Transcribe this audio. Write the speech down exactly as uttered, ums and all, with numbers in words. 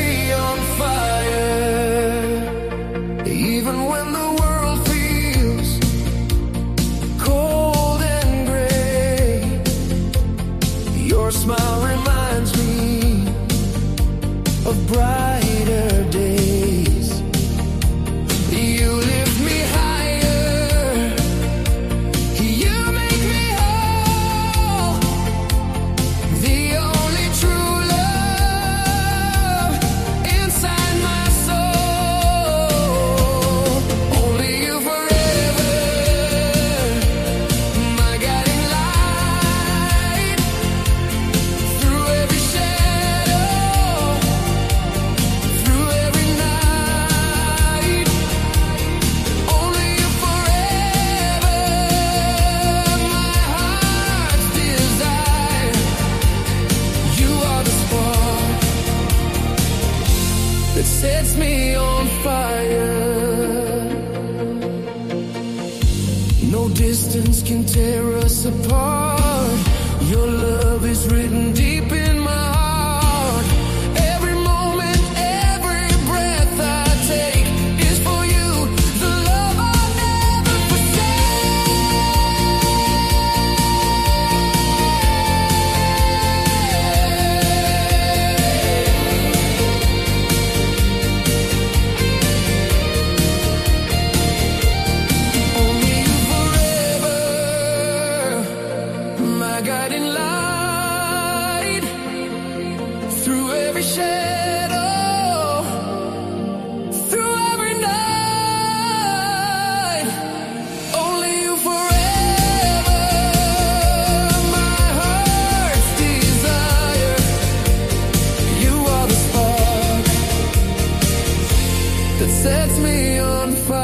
me on fire. Even when the world feels cold and gray, your smile reminds me of brighter days. You lift me higher, you make me whole, the only true love inside my soul. Only you forever, my guiding light, through every shadow, through every night. Only you forever, my heart's desire. You are the spark that sets me on fire. No distance can tear us apart. Your love is written deep in my heart. Every moment, every breath I take is for you. The love I'll never Only you forever, my guiding light, through every shadow, through every night. Only you forever, my heart's desire. You are the spark that sets me on fire.